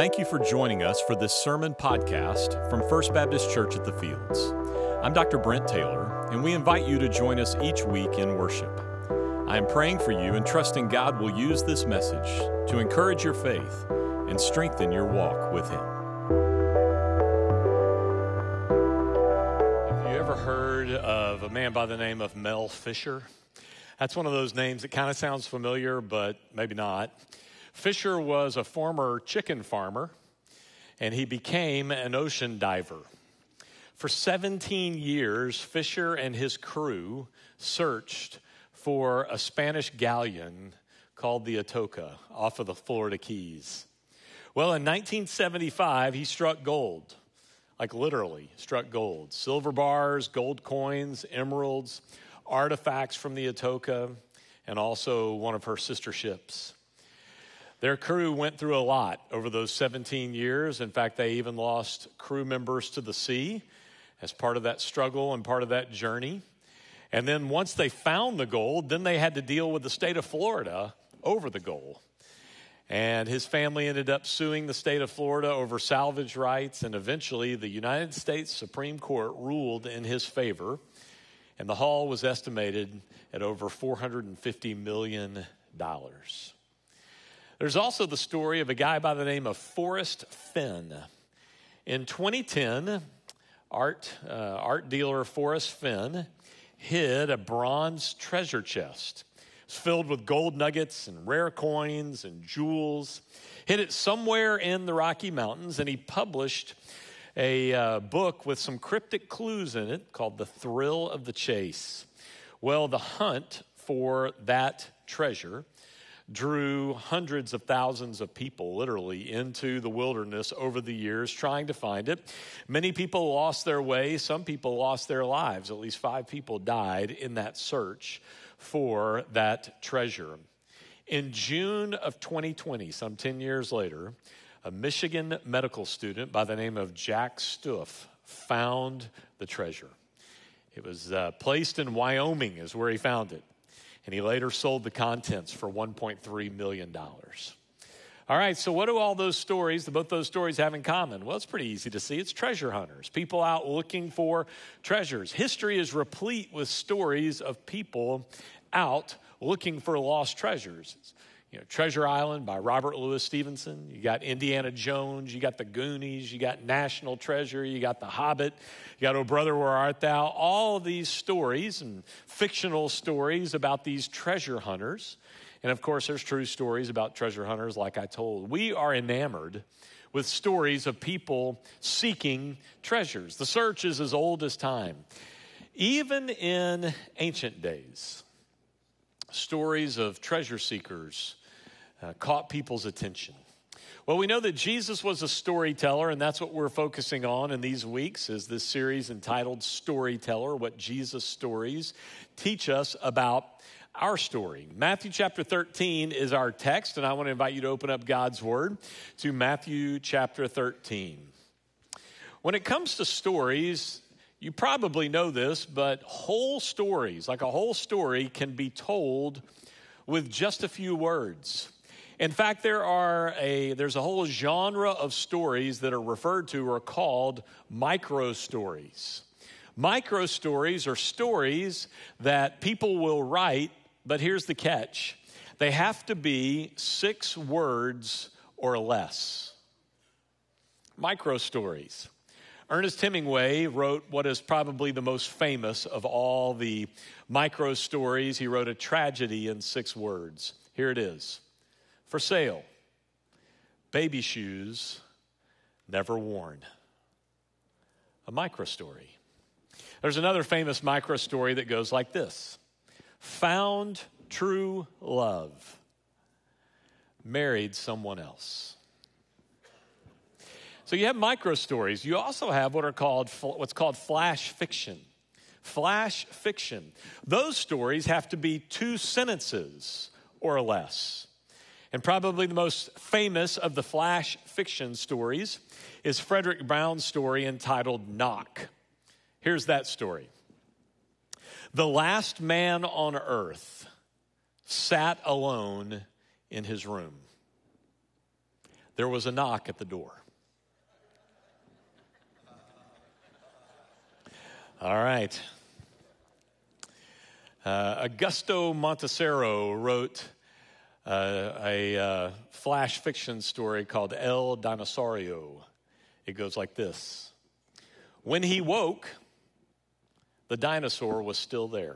Thank you for joining us for this sermon podcast from First Baptist Church at the Fields. I'm Dr. Brent Taylor, and we invite you to join us each week in worship. I am praying for you and trusting God will use this message to encourage your faith and strengthen your walk with Him. Have you ever heard of a man by the name of Mel Fisher? That's one of those names that kind of sounds familiar, but maybe not. Fisher was a former chicken farmer, and he became an ocean diver. For 17 years, Fisher and his crew searched for a Spanish galleon called the Atoka off of the Florida Keys. Well, in 1975, he struck gold, like literally struck gold. Silver bars, gold coins, emeralds, artifacts from the Atoka, and also one of her sister ships. Their crew went through a lot over those 17 years. In fact, they even lost crew members to the sea as part of that struggle and part of that journey. And then once they found the gold, then they had to deal with the state of Florida over the gold. And his family ended up suing the state of Florida over salvage rights, and eventually the United States Supreme Court ruled in his favor, and the haul was estimated at over $450 million. There's also the story of a guy by the name of Forrest Fenn. In 2010, art dealer Forrest Fenn hid a bronze treasure chest. It's filled with gold nuggets and rare coins and jewels. Hid it somewhere in the Rocky Mountains, and he published a book with some cryptic clues in it called The Thrill of the Chase. Well, the hunt for that treasure drew hundreds of thousands of people literally into the wilderness over the years trying to find it. Many people lost their way. Some people lost their lives. At least 5 people died in that search for that treasure. In June of 2020, some 10 years later, a Michigan medical student by the name of Jack Stuff found the treasure. It was placed in Wyoming is where he found it. And he later sold the contents for $1.3 million. All right, so what do all those stories, both those stories have in common? Well, it's pretty easy to see. It's treasure hunters, people out looking for treasures. History is replete with stories of people out looking for lost treasures. You know, Treasure Island by Robert Louis Stevenson. You got Indiana Jones. You got the Goonies. You got National Treasure. You got The Hobbit. You got Oh Brother, Where Art Thou? All of these stories and fictional stories about these treasure hunters. And of course, there's true stories about treasure hunters like I told. We are enamored with stories of people seeking treasures. The search is as old as time. Even in ancient days, stories of treasure seekers caught people's attention. Well, we know that Jesus was a storyteller, and that's what we're focusing on in these weeks, is this series entitled Storyteller, what Jesus' stories teach us about our story. Matthew chapter 13 is our text, and I want to invite you to open up God's Word to Matthew chapter 13. When it comes to stories, you probably know this, but whole stories, like a whole story, can be told with just a few words. In fact, there's a whole genre of stories that are referred to or called micro stories. Micro stories are stories that people will write, but here's the catch. They have to be 6 words or less. Micro stories. Ernest Hemingway wrote what is probably the most famous of all the micro stories. He wrote a tragedy in 6 words. Here it is. For sale, baby shoes never worn. A micro story. There's another famous micro story that goes like this. Found true love, married someone else. So you have micro stories. You also have what's called flash fiction. Flash fiction. Those stories have to be 2 sentences or less. And probably the most famous of the flash fiction stories is Frederick Brown's story entitled Knock. Here's that story. The last man on earth sat alone in his room. there was a knock at the door. All right. Augusto Montesero wrote a flash fiction story called El Dinosaurio. It goes like this. When he woke, the dinosaur was still there.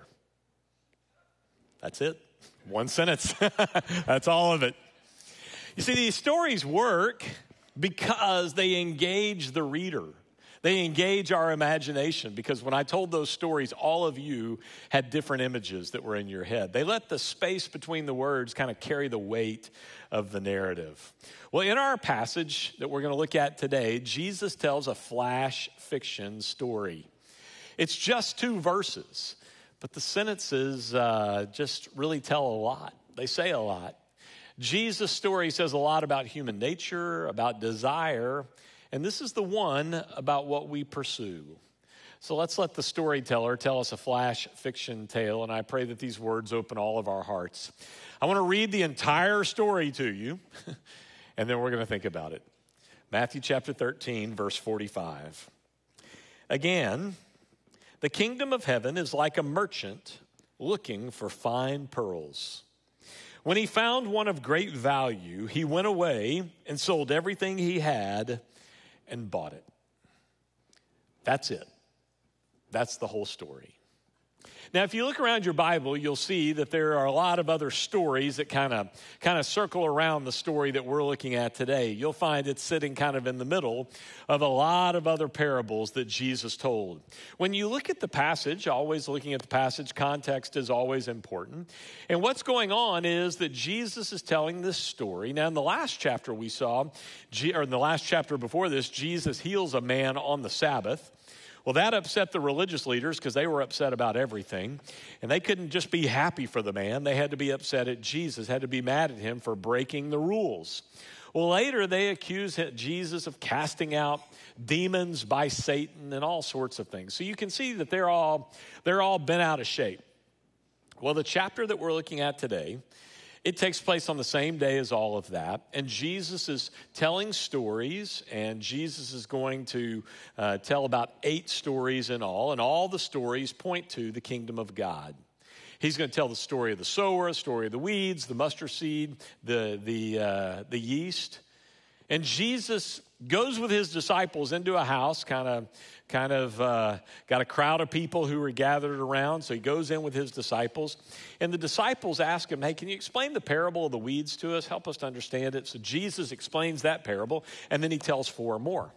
That's it. One sentence. That's all of it. You see, these stories work because they engage the reader. They engage our imagination, because when I told those stories, all of you had different images that were in your head. They let the space between the words kind of carry the weight of the narrative. Well, in our passage that we're going to look at today, Jesus tells a flash fiction story. It's just 2 verses, but the sentences just really tell a lot. They say a lot. Jesus' story says a lot about human nature, about desire, and this is the one about what we pursue. So let's let the storyteller tell us a flash fiction tale, and I pray that these words open all of our hearts. I want to read the entire story to you, and then we're going to think about it. Matthew chapter 13, verse 45. Again, the kingdom of heaven is like a merchant looking for fine pearls. When he found one of great value, he went away and sold everything he had and bought it. That's it. That's the whole story. Now, if you look around your Bible, you'll see that there are a lot of other stories that kind of circle around the story that we're looking at today. You'll find it's sitting kind of in the middle of a lot of other parables that Jesus told. When you look at the passage, always looking at the passage, context is always important. And what's going on is that Jesus is telling this story. Now, in the last chapter we saw, or in the last chapter before this, Jesus heals a man on the Sabbath. Well, that upset the religious leaders because they were upset about everything. And they couldn't just be happy for the man. They had to be upset at Jesus, had to be mad at him for breaking the rules. Well, later they accused Jesus of casting out demons by Satan and all sorts of things. So you can see that they're all bent out of shape. Well, the chapter that we're looking at today, it takes place on the same day as all of that, and Jesus is telling stories, and Jesus is going to tell about 8 stories in all, and all the stories point to the kingdom of God. He's going to tell the story of the sower, the story of the weeds, the mustard seed, the yeast. And Jesus goes with his disciples into a house, kind of got a crowd of people who were gathered around. So he goes in with his disciples. And the disciples ask him, hey, can you explain the parable of the weeds to us? Help us to understand it. So Jesus explains that parable, and then he tells 4 more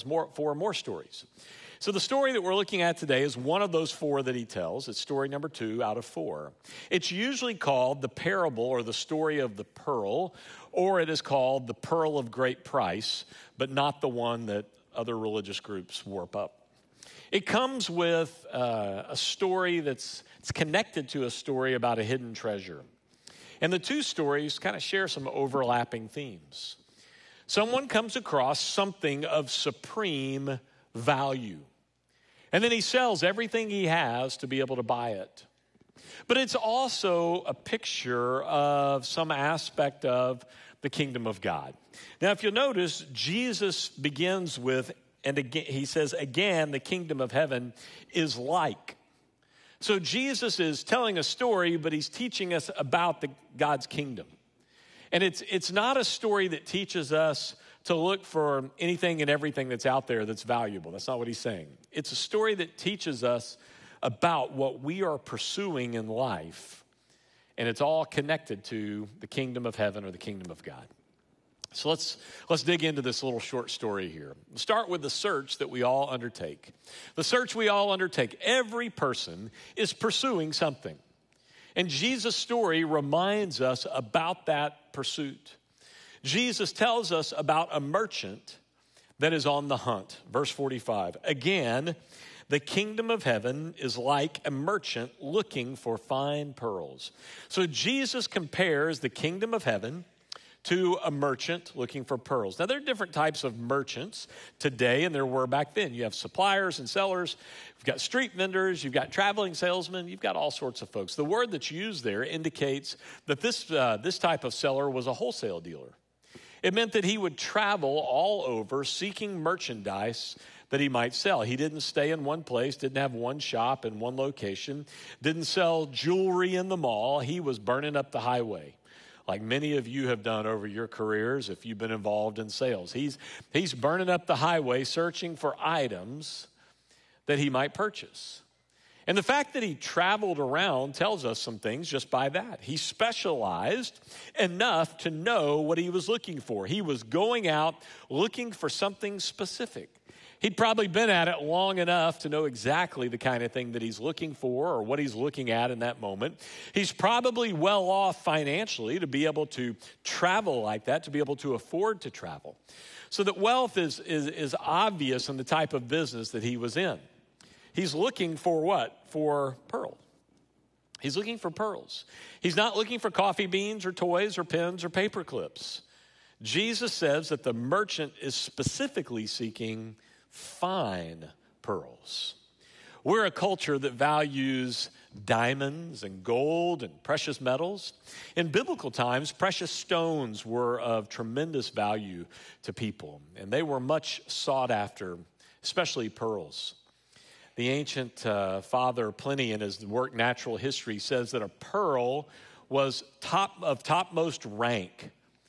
stories. So the story that we're looking at today is one of those 4 that he tells. It's story number 2 out of 4. It's usually called the parable or the story of the pearl, or it is called the pearl of great price, but not the one that other religious groups warp up. It comes with a story that's connected to a story about a hidden treasure. And the 2 stories kind of share some overlapping themes. Someone comes across something of supreme value, and then he sells everything he has to be able to buy it. But it's also a picture of some aspect of the kingdom of God. Now, if you'll notice, Jesus begins with, and again, he says, again, the kingdom of heaven is like. So Jesus is telling a story, but he's teaching us about God's kingdom. And it's not a story that teaches us to look for anything and everything that's out there that's valuable. That's not what he's saying. It's a story that teaches us about what we are pursuing in life, and it's all connected to the kingdom of heaven or the kingdom of God. So let's dig into this little short story here. We'll start with the search that we all undertake. The search we all undertake. Every person is pursuing something. And Jesus' story reminds us about that pursuit. Jesus tells us about a merchant that is on the hunt. Verse 45. Again, the kingdom of heaven is like a merchant looking for fine pearls. So Jesus compares the kingdom of heaven to a merchant looking for pearls. Now, there are different types of merchants today, and there were back then. You have suppliers and sellers. You've got street vendors. You've got traveling salesmen. You've got all sorts of folks. The word that's used there indicates that this type of seller was a wholesale dealer. It meant that he would travel all over seeking merchandise that he might sell. He didn't stay in one place, didn't have one shop in one location, didn't sell jewelry in the mall. He was burning up the highway, like many of you have done over your careers if you've been involved in sales. He's burning up the highway searching for items that he might purchase. And the fact that he traveled around tells us some things just by that. He specialized enough to know what he was looking for. He was going out looking for something specific. He'd probably been at it long enough to know exactly the kind of thing that he's looking for or what he's looking at in that moment. He's probably well off financially to be able to travel like that, to be able to afford to travel. So that wealth is obvious in the type of business that he was in. He's looking for what? For pearl. He's looking for pearls. He's not looking for coffee beans or toys or pens or paper clips. Jesus says that the merchant is specifically seeking fine pearls. We're a culture that values diamonds and gold and precious metals. In biblical times, precious stones were of tremendous value to people, and they were much sought after, especially pearls. The ancient father Pliny, in his work Natural History, says that a pearl was topmost rank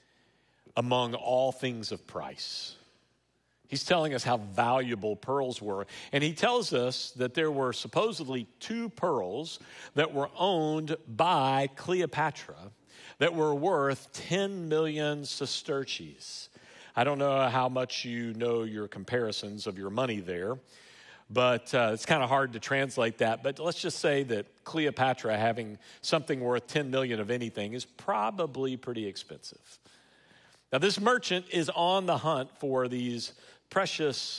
among all things of price. He's telling us how valuable pearls were. And he tells us that there were supposedly 2 pearls that were owned by Cleopatra that were worth 10 million sesterces. I don't know how much you know your comparisons of your money there, but it's kind of hard to translate that. But let's just say that Cleopatra having something worth 10 million of anything is probably pretty expensive. Now, this merchant is on the hunt for these precious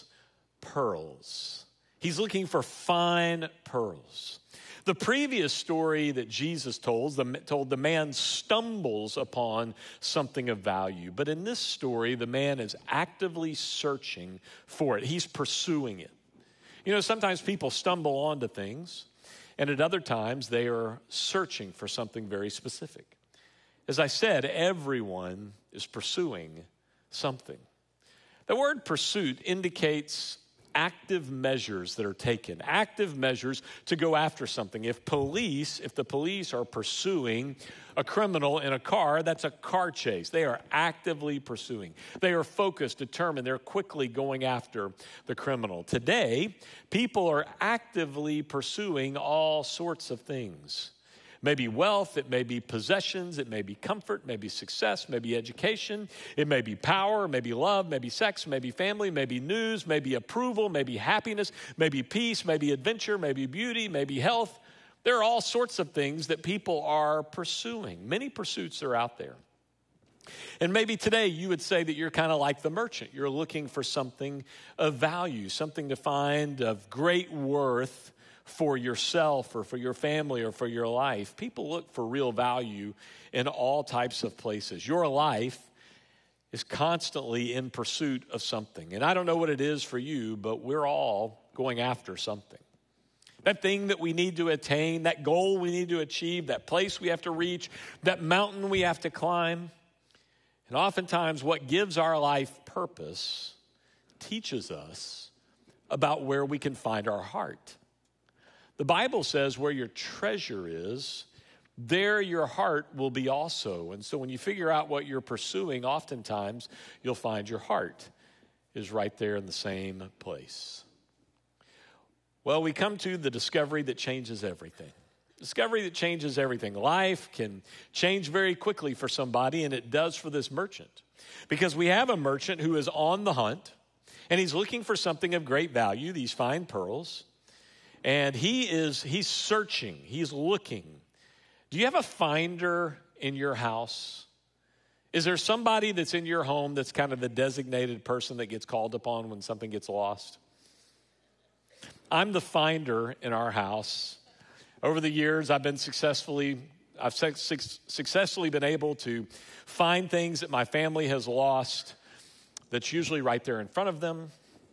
pearls. He's looking for fine pearls. The previous story that Jesus told the man stumbles upon something of value. But in this story, the man is actively searching for it. He's pursuing it. You know, sometimes people stumble onto things, and at other times they are searching for something very specific. As I said, everyone is pursuing something. The word pursuit indicates active measures that are taken, active measures to go after something. If the police are pursuing a criminal in a car, that's a car chase. They are actively pursuing. They are focused, determined. They're quickly going after the criminal. Today, people are actively pursuing all sorts of things. It may be wealth, it may be possessions, it may be comfort, it may be success, it may be education, it may be power, it may be love, maybe sex, maybe family, maybe news, maybe approval, maybe happiness, maybe peace, maybe adventure, maybe beauty, maybe health. There are all sorts of things that people are pursuing. Many pursuits are out there. And maybe today you would say that you're kind of like the merchant. You're looking for something of value, something to find of great worth for yourself or for your family or for your life. People look for real value in all types of places. Your life is constantly in pursuit of something. And I don't know what it is for you, but we're all going after something. That thing that we need to attain, that goal we need to achieve, that place we have to reach, that mountain we have to climb. And oftentimes what gives our life purpose teaches us about where we can find our heart. The Bible says where your treasure is, there your heart will be also. And so when you figure out what you're pursuing, oftentimes you'll find your heart is right there in the same place. Well, we come to the discovery that changes everything. Discovery that changes everything. Life can change very quickly for somebody, and it does for this merchant. Because we have a merchant who is on the hunt, and he's looking for something of great value, these fine pearls. And he's searching, he's looking. Do you have a finder in your house? Is there somebody that's in your home that's kind of the designated person that gets called upon when something gets lost? I'm the finder in our house. Over the years, I've successfully been able to find things that my family has lost that's usually right there in front of them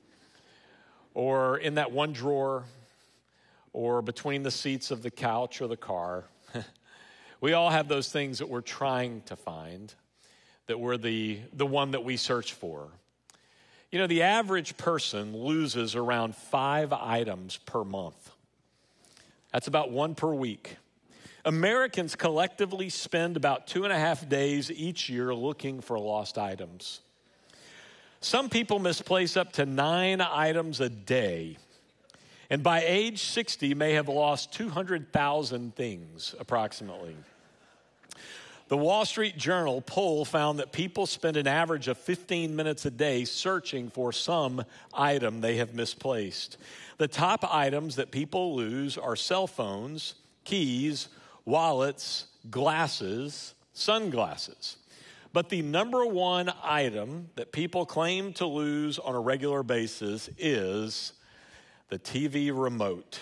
or in that one drawer, or between the seats of the couch or the car. We all have those things that we're trying to find that we're the one that we search for. You know, the average person loses around 5 items per month. That's about 1 per week. Americans collectively spend about 2.5 days each year looking for lost items. Some people misplace up to 9 items a day, and by age 60 may have lost 200,000 things approximately. The Wall Street Journal poll found that people spend an average of 15 minutes a day searching for some item they have misplaced. The top items that people lose are cell phones, keys, wallets, glasses, sunglasses. But the number one item that people claim to lose on a regular basis is the TV remote.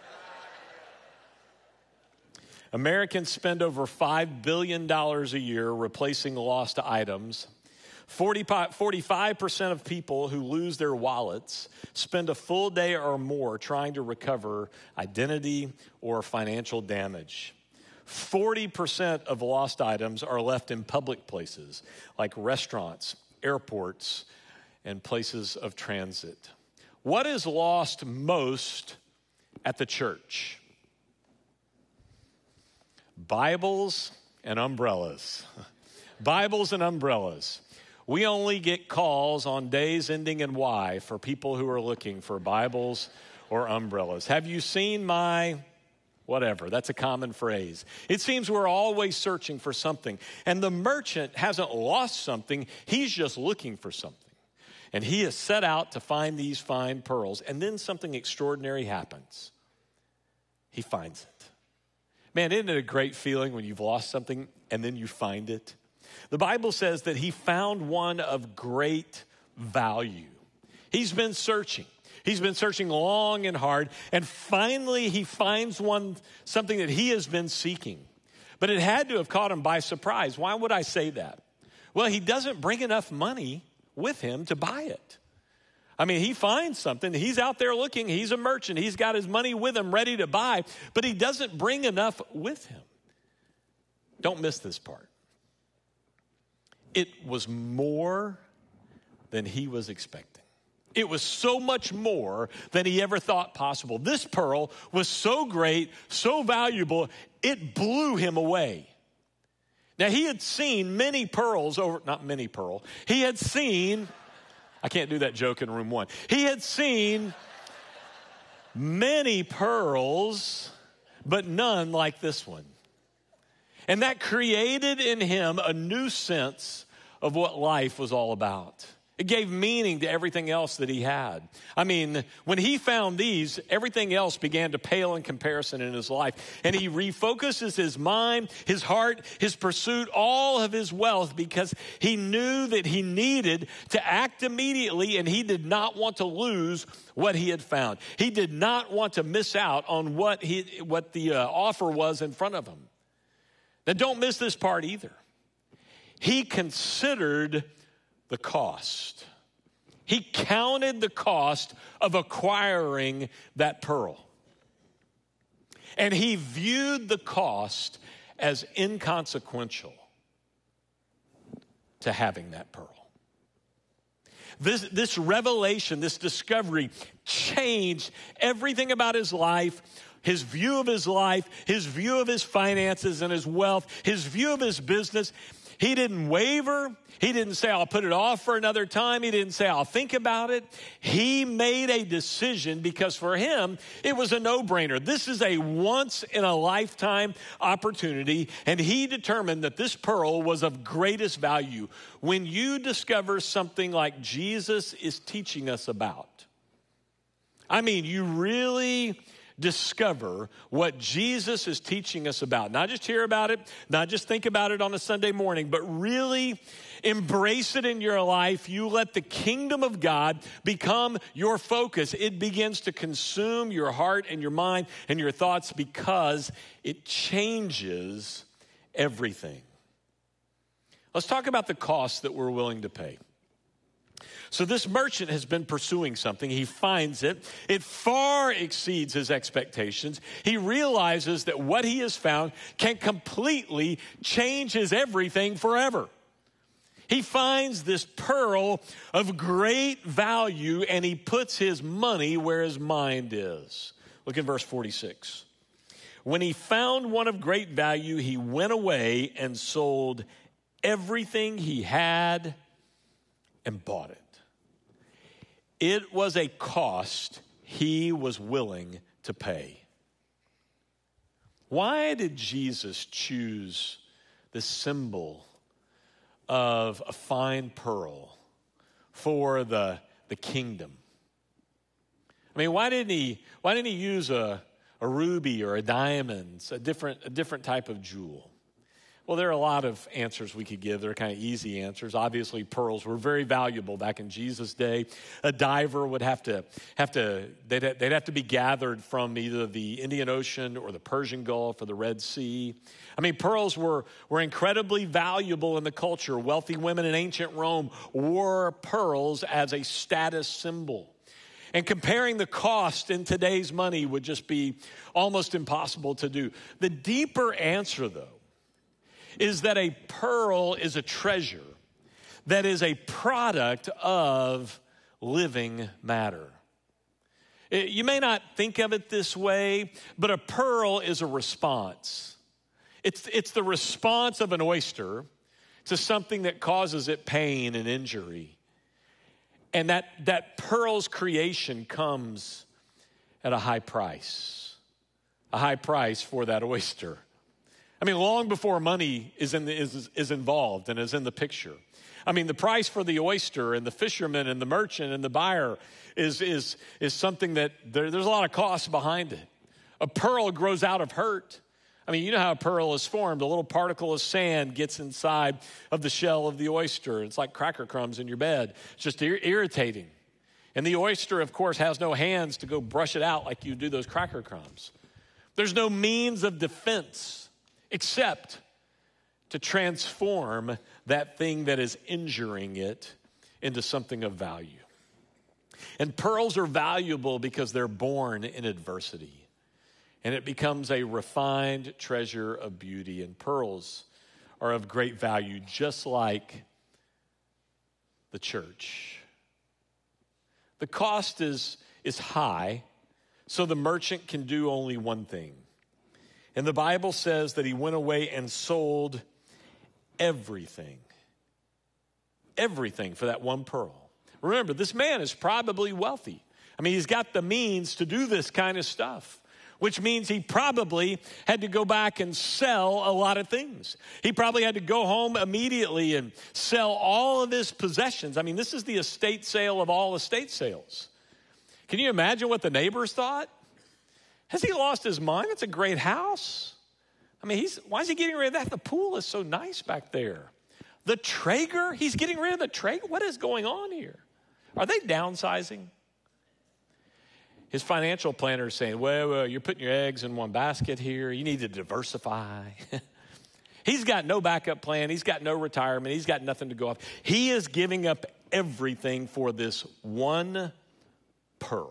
Americans spend over $5 billion a year replacing lost items. 45% of people who lose their wallets spend a full day or more trying to recover identity or financial damage. 40% of lost items are left in public places like restaurants, airports, and places of transit. What is lost most at the church? Bibles and umbrellas. Bibles and umbrellas. We only get calls on days ending in Y for people who are looking for Bibles or umbrellas. Have you seen my whatever? That's a common phrase. It seems we're always searching for something. And the merchant hasn't lost something. He's just looking for something. And he has set out to find these fine pearls. And then something extraordinary happens. He finds it. Man, isn't it a great feeling when you've lost something and then you find it? The Bible says that he found one of great value. He's been searching. He's been searching long and hard, and finally he finds something that he has been seeking. But it had to have caught him by surprise. Why would I say that? Well, he doesn't bring enough money with him to buy it. I mean, he finds something. He's out there looking. He's a merchant. He's got his money with him ready to buy, but he doesn't bring enough with him. Don't miss this part. It was more than he was expecting. It was so much more than he ever thought possible. This pearl was so great, so valuable, it blew him away. Now, he had seen many pearls he had seen, I can't do that joke in room 1. He had seen many pearls, but none like this one. And that created in him a new sense of what life was all about. It gave meaning to everything else that he had. I mean, when he found these, everything else began to pale in comparison in his life. And he refocuses his mind, his heart, his pursuit, all of his wealth, because he knew that he needed to act immediately, and he did not want to lose what he had found. He did not want to miss out on what the offer was in front of him. Now, don't miss this part either. He considered the cost. He counted the cost of acquiring that pearl. And he viewed the cost as inconsequential to having that pearl. This revelation, this discovery changed everything about his life, his view of his life, his view of his finances and his wealth, his view of his business. He didn't waver. He didn't say, I'll put it off for another time. He didn't say, I'll think about it. He made a decision because for him, it was a no-brainer. This is a once-in-a-lifetime opportunity, and he determined that this pearl was of greatest value. When you discover something like Jesus is teaching us about, I mean, you really discover what Jesus is teaching us about. Not just hear about it, not just think about it on a Sunday morning, but really embrace it in your life. You let the kingdom of God become your focus. It begins to consume your heart and your mind and your thoughts because it changes everything. Let's talk about the cost that we're willing to pay. So this merchant has been pursuing something. He finds it. It far exceeds his expectations. He realizes that what he has found can completely change his everything forever. He finds this pearl of great value, and he puts his money where his mind is. Look at verse 46. When he found one of great value, he went away and sold everything he had and bought it. It was a cost he was willing to pay. Why did Jesus choose the symbol of a fine pearl for the kingdom? I mean, why didn't he use a ruby or a diamond, a different type of jewel? Well, there are a lot of answers we could give. They're kind of easy answers. Obviously, pearls were very valuable back in Jesus' day. A diver would they'd have to be gathered from either the Indian Ocean or the Persian Gulf or the Red Sea. I mean, pearls were incredibly valuable in the culture. Wealthy women in ancient Rome wore pearls as a status symbol. And comparing the cost in today's money would just be almost impossible to do. The deeper answer, though, is that a pearl is a treasure that is a product of living matter. You may not think of it this way, but a pearl is a response. It's the response of an oyster to something that causes it pain and injury. And that pearl's creation comes at a high price for that oyster. I mean, long before money is involved and is in the picture. I mean, the price for the oyster and the fisherman and the merchant and the buyer is something that there's a lot of cost behind it. A pearl grows out of hurt. I mean, you know how a pearl is formed. A little particle of sand gets inside of the shell of the oyster. It's like cracker crumbs in your bed. It's just irritating. And the oyster, of course, has no hands to go brush it out like you do those cracker crumbs. There's no means of defense except to transform that thing that is injuring it into something of value. And pearls are valuable because they're born in adversity. And it becomes a refined treasure of beauty. And pearls are of great value, just like the church. The cost is high, so the merchant can do only one thing. And the Bible says that he went away and sold everything for that one pearl. Remember, this man is probably wealthy. I mean, he's got the means to do this kind of stuff, which means he probably had to go back and sell a lot of things. He probably had to go home immediately and sell all of his possessions. I mean, this is the estate sale of all estate sales. Can you imagine what the neighbors thought? Has he lost his mind? It's a great house. I mean, why is he getting rid of that? The pool is so nice back there. The Traeger, he's getting rid of the Traeger. What is going on here? Are they downsizing? His financial planner is saying, well, you're putting your eggs in one basket here. You need to diversify. He's got no backup plan. He's got no retirement. He's got nothing to go off. He is giving up everything for this one pearl.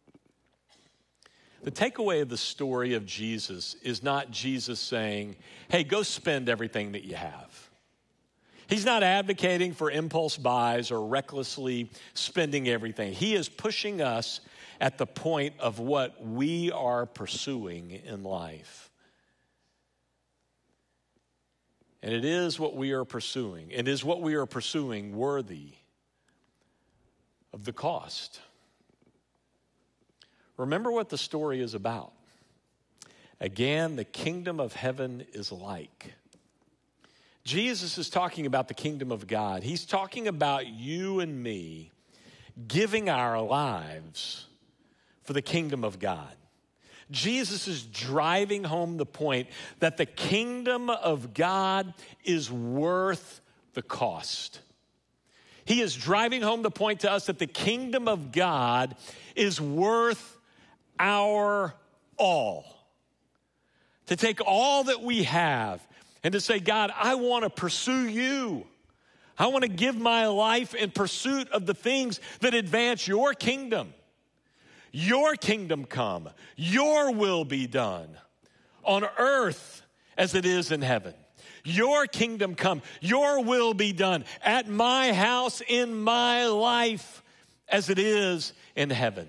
The takeaway of the story of Jesus is not Jesus saying, hey, go spend everything that you have. He's not advocating for impulse buys or recklessly spending everything. He is pushing us at the point of what we are pursuing in life. And it is what we are pursuing. And is what we are pursuing worthy of the cost? Remember what the story is about. Again, the kingdom of heaven is like. Jesus is talking about the kingdom of God. He's talking about you and me giving our lives for the kingdom of God. Jesus is driving home the point that the kingdom of God is worth the cost. He is driving home the point to us that the kingdom of God is worth our all. To take all that we have and to say, God, I want to pursue you. I want to give my life in pursuit of the things that advance your kingdom. Your kingdom come, your will be done on earth as it is in heaven. Your kingdom come. Your will be done at my house, in my life, as it is in heaven.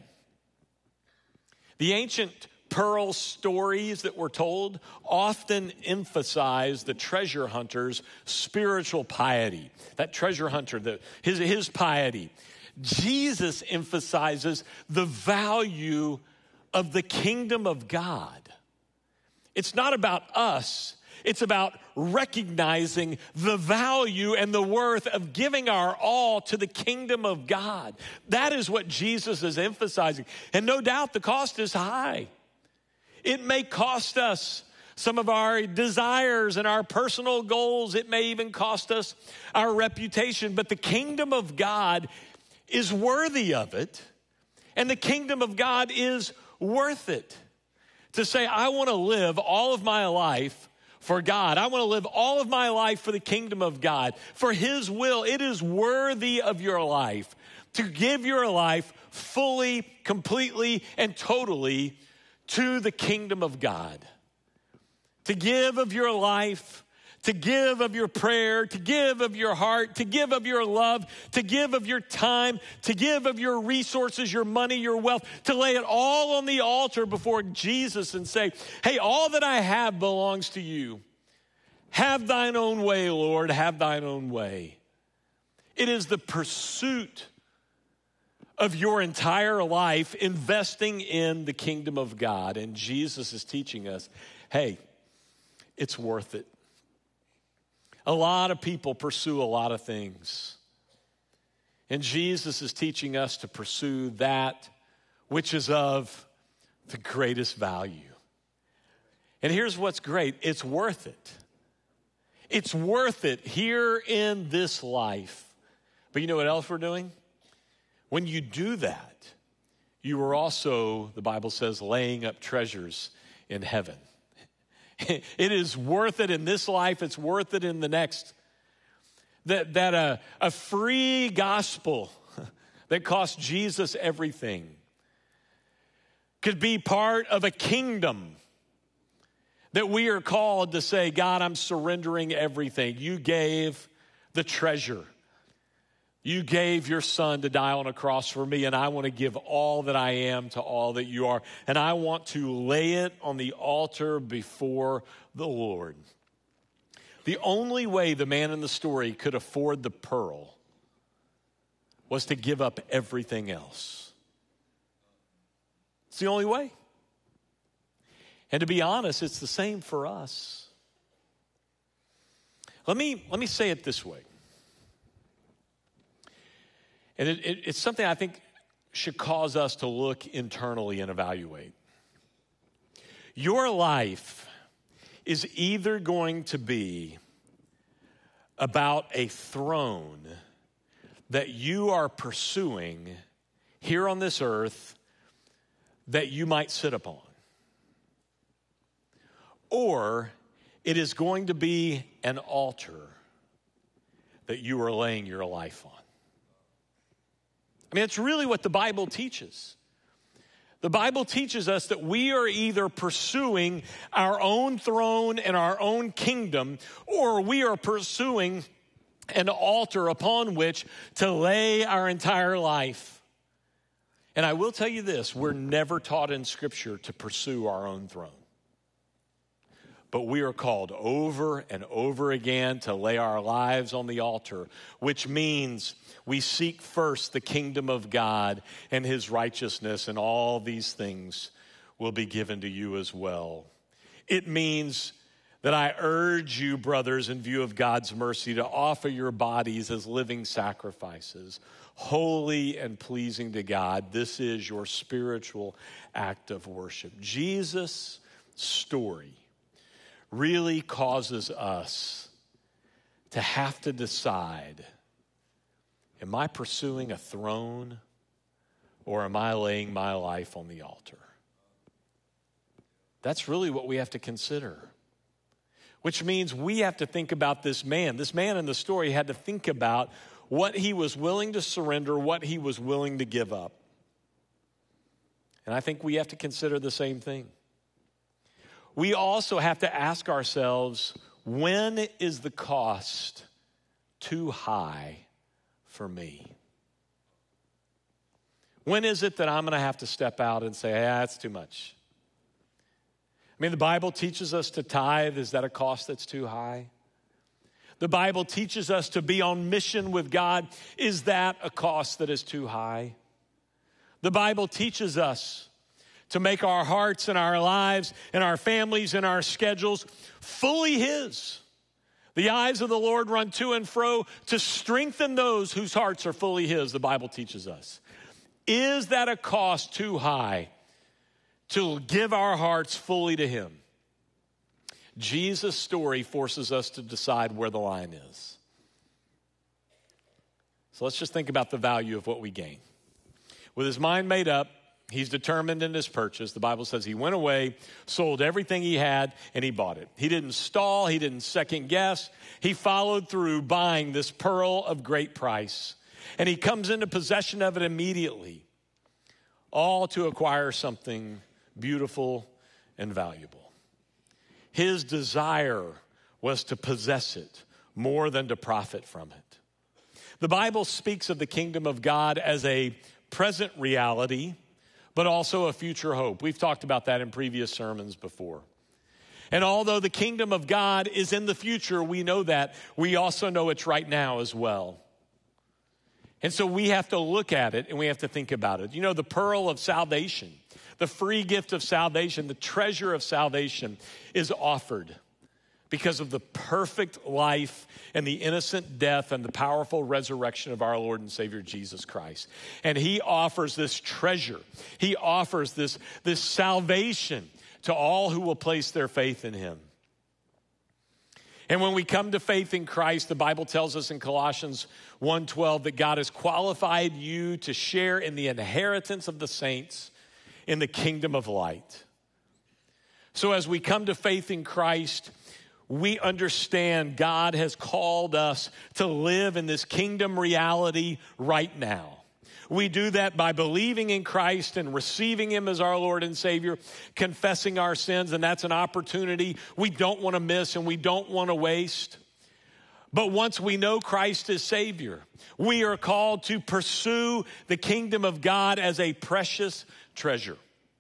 The ancient pearl stories that were told often emphasize the treasure hunter's spiritual piety. That treasure hunter, his piety. Jesus emphasizes the value of the kingdom of God. It's not about us. It's about recognizing the value and the worth of giving our all to the kingdom of God. That is what Jesus is emphasizing. And no doubt the cost is high. It may cost us some of our desires and our personal goals. It may even cost us our reputation. But the kingdom of God is worthy of it. And the kingdom of God is worth it. To say, I want to live all of my life for God. I want to live all of my life for the kingdom of God, for His will. It is worthy of your life to give your life fully, completely, and totally to the kingdom of God. To give of your life, to give of your prayer, to give of your heart, to give of your love, to give of your time, to give of your resources, your money, your wealth, to lay it all on the altar before Jesus and say, hey, all that I have belongs to you. Have thine own way, Lord, have thine own way. It is the pursuit of your entire life investing in the kingdom of God. And Jesus is teaching us, hey, it's worth it. A lot of people pursue a lot of things. And Jesus is teaching us to pursue that which is of the greatest value. And here's what's great. It's worth it. It's worth it here in this life. But you know what else we're doing? When you do that, you are also, the Bible says, laying up treasures in heaven. It is worth it in this life. It's worth it in the next. That a free gospel that cost Jesus everything could be part of a kingdom that we are called to say, God, I'm surrendering everything. You gave the treasure. You gave your son to die on a cross for me, and I want to give all that I am to all that you are. And I want to lay it on the altar before the Lord. The only way the man in the story could afford the pearl was to give up everything else. It's the only way. And to be honest, it's the same for us. Let me say it this way. And it's something I think should cause us to look internally and evaluate. Your life is either going to be about a throne that you are pursuing here on this earth that you might sit upon, or it is going to be an altar that you are laying your life on. I mean, it's really what the Bible teaches. The Bible teaches us that we are either pursuing our own throne and our own kingdom, or we are pursuing an altar upon which to lay our entire life. And I will tell you this, we're never taught in Scripture to pursue our own throne. But we are called over and over again to lay our lives on the altar, which means we seek first the kingdom of God and His righteousness, and all these things will be given to you as well. It means that I urge you, brothers, in view of God's mercy, to offer your bodies as living sacrifices, holy and pleasing to God. This is your spiritual act of worship. Jesus' story really causes us to have to decide, am I pursuing a throne or am I laying my life on the altar? That's really what we have to consider. Which means we have to think about this man. This man in the story had to think about what he was willing to surrender, what he was willing to give up. And I think we have to consider the same thing. We also have to ask ourselves, when is the cost too high for me? When is it that I'm going to have to step out and say, that's too much? I mean, the Bible teaches us to tithe. Is that a cost that's too high? The Bible teaches us to be on mission with God. Is that a cost that is too high? The Bible teaches us to make our hearts and our lives and our families and our schedules fully His. The eyes of the Lord run to and fro to strengthen those whose hearts are fully His, the Bible teaches us. Is that a cost too high to give our hearts fully to Him? Jesus' story forces us to decide where the line is. So let's just think about the value of what we gain. With his mind made up, he's determined in his purchase. The Bible says he went away, sold everything he had, and he bought it. He didn't stall. He didn't second guess. He followed through buying this pearl of great price. And he comes into possession of it immediately, all to acquire something beautiful and valuable. His desire was to possess it more than to profit from it. The Bible speaks of the kingdom of God as a present reality, but also a future hope. We've talked about that in previous sermons before. And although the kingdom of God is in the future, we know that. We also know it's right now as well. And so we have to look at it and we have to think about it. You know, the pearl of salvation, the free gift of salvation, the treasure of salvation is offered because of the perfect life and the innocent death and the powerful resurrection of our Lord and Savior Jesus Christ. And He offers this treasure. He offers this salvation to all who will place their faith in Him. And when we come to faith in Christ, the Bible tells us in Colossians 1:12 that God has qualified you to share in the inheritance of the saints in the kingdom of light. So as we come to faith in Christ, we understand God has called us to live in this kingdom reality right now. We do that by believing in Christ and receiving Him as our Lord and Savior, confessing our sins, and that's an opportunity we don't want to miss and we don't want to waste. But once we know Christ as Savior, we are called to pursue the kingdom of God as a precious treasure.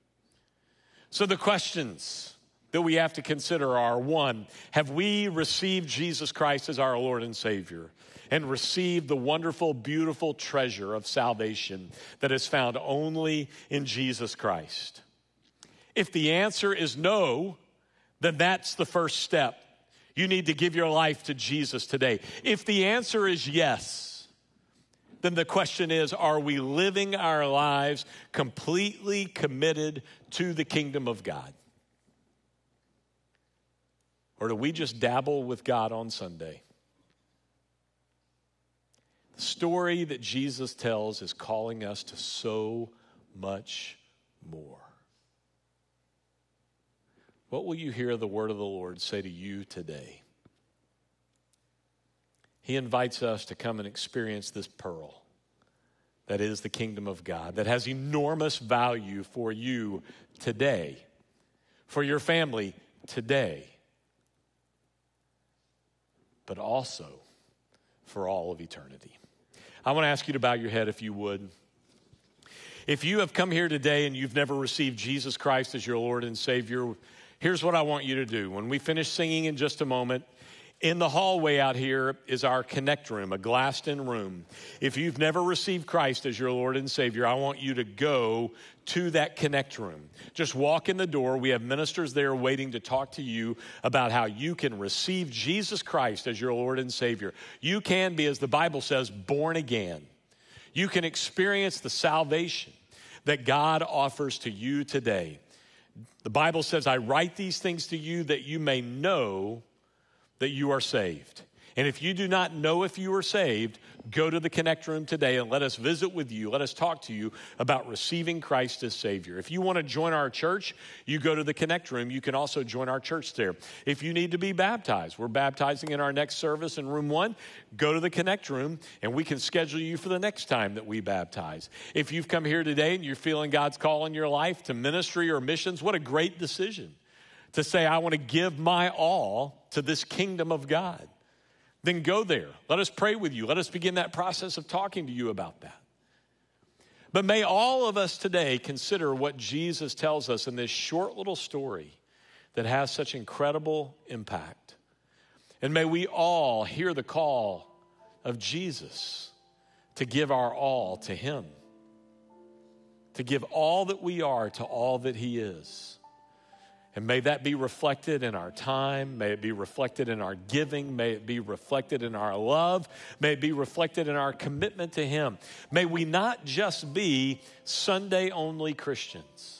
So the questions that we have to consider are, one, have we received Jesus Christ as our Lord and Savior and received the wonderful, beautiful treasure of salvation that is found only in Jesus Christ? If the answer is no, then that's the first step. You need to give your life to Jesus today. If the answer is yes, then the question is, are we living our lives completely committed to the kingdom of God? Or do we just dabble with God on Sunday? The story that Jesus tells is calling us to so much more. What will you hear the word of the Lord say to you today? He invites us to come and experience this pearl that is the kingdom of God, that has enormous value for you today, for your family today, but also for all of eternity. I want to ask you to bow your head if you would. If you have come here today and you've never received Jesus Christ as your Lord and Savior, here's what I want you to do. When we finish singing in just a moment, in the hallway out here is our connect room, a glassed-in room. If you've never received Christ as your Lord and Savior, I want you to go to that connect room. Just walk in the door. We have ministers there waiting to talk to you about how you can receive Jesus Christ as your Lord and Savior. You can be, as the Bible says, born again. You can experience the salvation that God offers to you today. The Bible says, I write these things to you that you may know that you are saved. And if you do not know if you are saved, go to the Connect Room today and let us visit with you. Let us talk to you about receiving Christ as Savior. If you want to join our church, you go to the Connect Room. You can also join our church there. If you need to be baptized, we're baptizing in our next service in room 1. Go to the Connect Room and we can schedule you for the next time that we baptize. If you've come here today and you're feeling God's call in your life to ministry or missions, what a great decision to say, I want to give my all to this kingdom of God, then go there. Let us pray with you. Let us begin that process of talking to you about that. But may all of us today consider what Jesus tells us in this short little story that has such incredible impact. And may we all hear the call of Jesus to give our all to him, to give all that we are to all that he is. And may that be reflected in our time. May it be reflected in our giving. May it be reflected in our love. May it be reflected in our commitment to him. May we not just be Sunday-only Christians,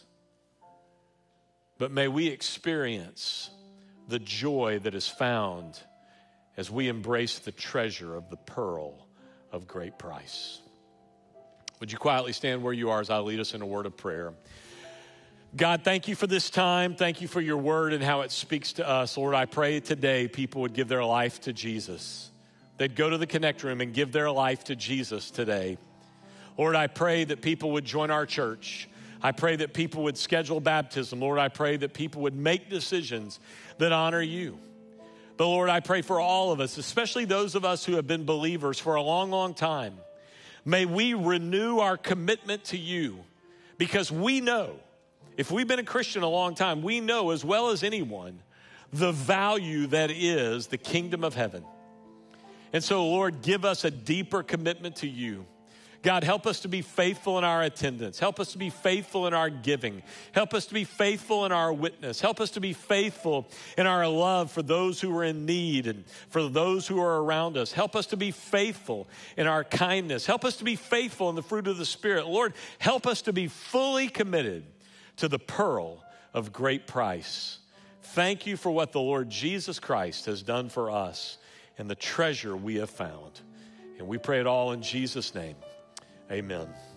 but may we experience the joy that is found as we embrace the treasure of the pearl of great price. Would you quietly stand where you are as I lead us in a word of prayer? God, thank you for this time. Thank you for your word and how it speaks to us. Lord, I pray today people would give their life to Jesus. They'd go to the Connect Room and give their life to Jesus today. Lord, I pray that people would join our church. I pray that people would schedule baptism. Lord, I pray that people would make decisions that honor you. But Lord, I pray for all of us, especially those of us who have been believers for a long, long time. May we renew our commitment to you, because we know, if we've been a Christian a long time, we know as well as anyone the value that is the kingdom of heaven. And so, Lord, give us a deeper commitment to you. God, help us to be faithful in our attendance. Help us to be faithful in our giving. Help us to be faithful in our witness. Help us to be faithful in our love for those who are in need and for those who are around us. Help us to be faithful in our kindness. Help us to be faithful in the fruit of the Spirit. Lord, help us to be fully committed to the pearl of great price. Thank you for what the Lord Jesus Christ has done for us and the treasure we have found. And we pray it all in Jesus' name. Amen.